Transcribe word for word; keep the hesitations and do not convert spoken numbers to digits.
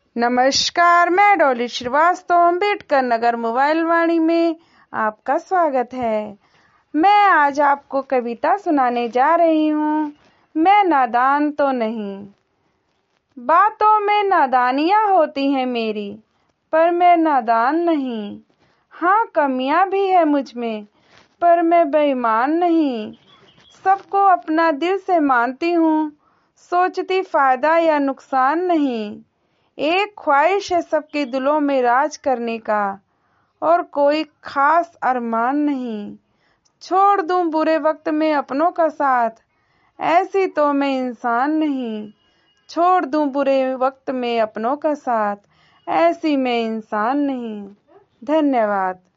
नमस्कार, मैं डॉली श्रीवास्तव अम्बेडकर नगर मोबाइल वाणी में आपका स्वागत है। मैं आज आपको कविता सुनाने जा रही हूँ। मैं नादान तो नहीं। बातों में नादानियाँ होती हैं मेरी, पर मैं नादान नहीं। हाँ, कमियाँ भी है मुझ में, पर मैं बेईमान नहीं। सबको अपना दिल से मानती हूँ, सोचती फायदा या नुकसान नहीं। एक ख्वाहिश है सबके दिलों में राज करने का, और कोई खास अरमान नहीं। छोड़ दूं बुरे वक्त में अपनों का साथ, ऐसी तो मैं इंसान नहीं। छोड़ दूं बुरे वक्त में अपनों का साथ, ऐसी मैं इंसान नहीं। धन्यवाद।